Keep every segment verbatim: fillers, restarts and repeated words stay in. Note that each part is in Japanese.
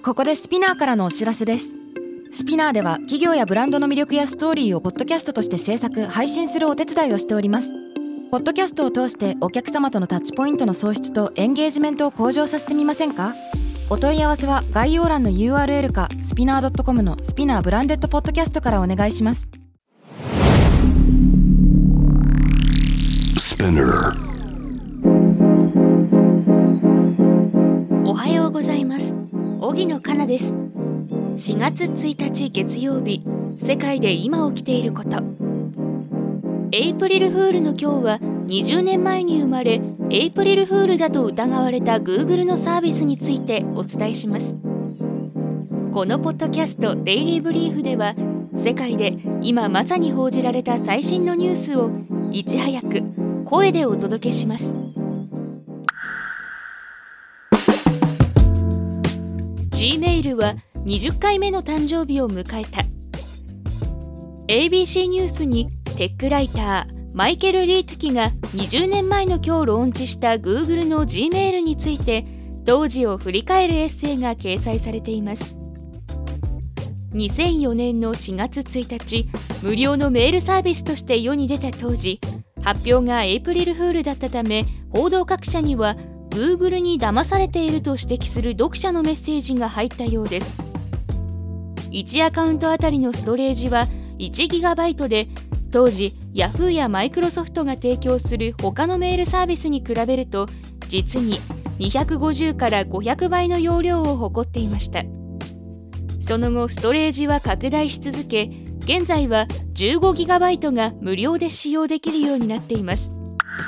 ここでスピナーからのお知らせです。スピナーでは企業やブランドの魅力やストーリーをポッドキャストとして制作・配信するお手伝いをしております。ポッドキャストを通してお客様とのタッチポイントの創出とエンゲージメントを向上させてみませんか？お問い合わせは概要欄の ユーアールエル かスピナー ドットコム のスピナーブランデッドポッドキャストからお願いします。 おはようございます。荻野かなです。しがつついたち月曜日、世界で今起きていること。エイプリルフールの今日はにじゅうねんまえに生まれ、エイプリルフールだと疑われた Google のサービスについてお伝えします。このポッドキャストデイリーブリーフでは、世界で今まさに報じられた最新のニュースをいち早く声でお届けします。Gmail はにじゅっかいめの誕生日を迎えた。 エービーシー ニュースにテックライターマイケル・リートキがにじゅうねんまえの今日ローンチした Google の Gmail について当時を振り返るエッセイが掲載されています。にせんよねんのしがつついたち、無料のメールサービスとして世に出た当時、発表がエイプリルフールだったため、報道各社には Google に騙されていると指摘する読者のメッセージが入ったようです。いちアカウントあたりのストレージはいちギガバイトで、当時 Yahoo や Microsoft が提供する他のメールサービスに比べると実ににひゃくごじゅうからごひゃくばいの容量を誇っていました。その後ストレージは拡大し続け、現在は じゅうごギガバイト が無料で使用できるようになっています。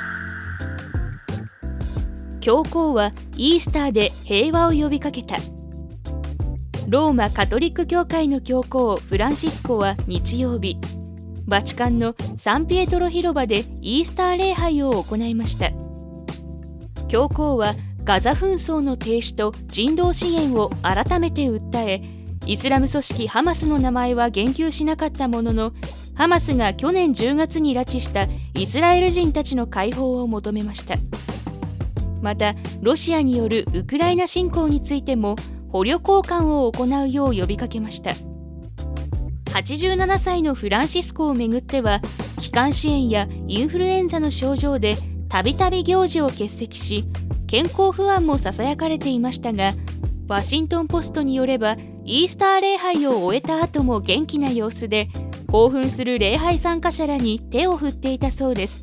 教皇はイースターで平和を呼びかけた。ローマカトリック教会の教皇フランシスコは日曜日、バチカンのサンピエトロ広場でイースター礼拝を行いました。教皇はガザ紛争の停止と人道支援を改めて訴え、イスラム組織ハマスの名前は言及しなかったものの、ハマスが去年じゅうがつに拉致したイスラエル人たちの解放を求めました。また、ロシアによるウクライナ侵攻についても捕虜交換を行うよう呼びかけました。はちじゅうななさいのフランシスコをめぐっては、気管支炎やインフルエンザの症状でたびたび行事を欠席し、健康不安もささやかれていましたが、ワシントンポストによれば、イースター礼拝を終えた後も元気な様子で、興奮する礼拝参加者らに手を振っていたそうです。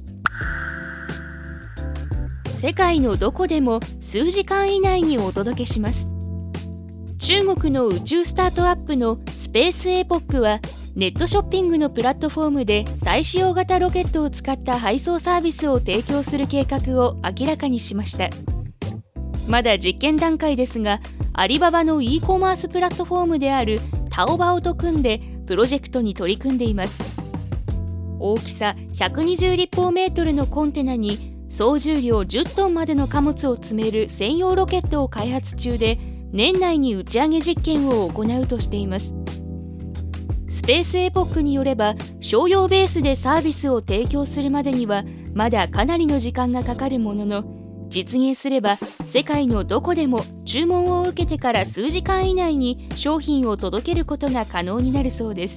世界のどこでも数時間以内にお届けします。中国の宇宙スタートアップのスペースエポックは、ネットショッピングのプラットフォームで再使用型ロケットを使った配送サービスを提供する計画を明らかにしました。まだ実験段階ですが、アリババの e コマースプラットフォームであるタオバオと組んでプロジェクトに取り組んでいます。大きさひゃくにじゅうりっぽうメートルのコンテナに総重量じゅっトンまでの貨物を積める専用ロケットを開発中で、年内に打ち上げ実験を行うとしています。スペースエポックによれば、商用ベースでサービスを提供するまでにはまだかなりの時間がかかるものの、実現すれば世界のどこでも注文を受けてから数時間以内に商品を届けることが可能になるそうです。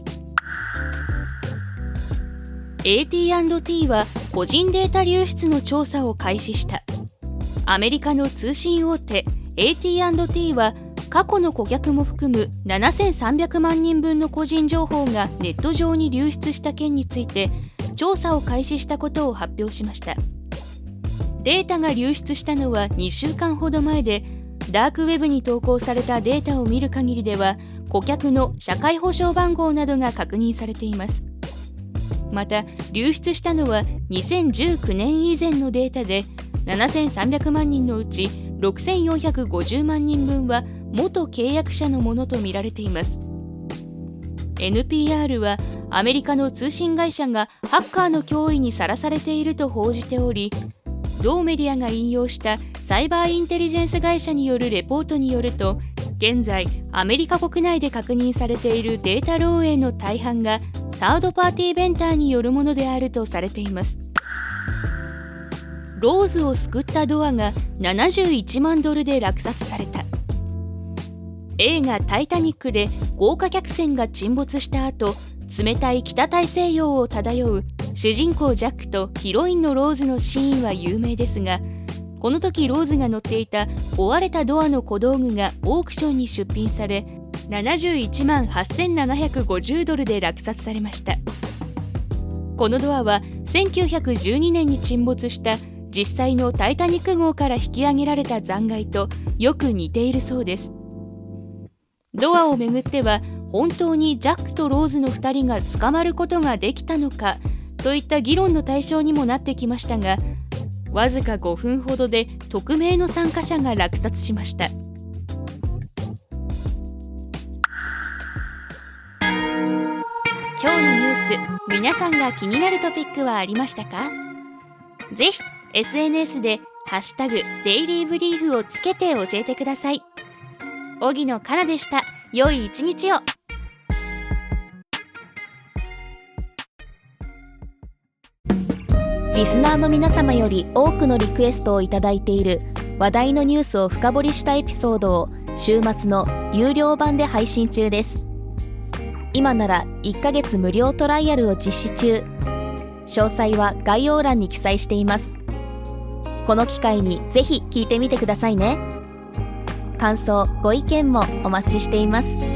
エーティーアンドティー は個人データ流出の調査を開始した。アメリカの通信大手 エーティーアンドティー は、過去の顧客も含むななせんさんびゃくまんにんぶんの個人情報がネット上に流出した件について調査を開始したことを発表しました。データが流出したのはにしゅうかんほど前で、ダークウェブに投稿されたデータを見る限りでは、顧客の社会保障番号などが確認されています。また、流出したのはにせんじゅうきゅうねん以前のデータで、ななせんさんびゃくまんにんのうちろくせんよんひゃくごじゅうまんにんぶんは元契約者のものとみられています。エヌピーアール はアメリカの通信会社がハッカーの脅威にさらされていると報じており、同メディアが引用したサイバーインテリジェンス会社によるレポートによると、現在アメリカ国内で確認されているデータ漏洩の大半がサードパーティーベンダーによるものであるとされています。ローズを救ったドアがななじゅういちまんドルで落札された。 映画タイタニックで豪華客船が沈没した後、冷たい北大西洋を漂う主人公ジャックとヒロインのローズのシーンは有名ですが、この時ローズが乗っていた壊れたドアの小道具がオークションに出品され、ななじゅういちまんはっせんななひゃくごじゅうドルで落札されました。このドアはせんきゅうひゃくじゅうにねんに沈没した実際のタイタニック号から引き上げられた残骸とよく似ているそうです。ドアをめぐっては、本当にジャックとローズのふたりが捕まることができたのかといった議論の対象にもなってきましたが、わずかごふんほどで匿名の参加者が落札しました。今日のニュース、皆さんが気になるトピックはありましたか？ぜひ エスエヌエス でハッシュタグデイリーブリーフをつけて教えてください。荻野かなでした。良い一日を。 リスナーの皆様より多くのリクエストをいただいている話題のニュースを深掘りしたエピソードを週末の有料版で配信中です。今ならいっかげつ無料トライアルを実施中。詳細は概要欄に記載しています。この機会にぜひ聞いてみてくださいね。感想、ご意見もお待ちしています。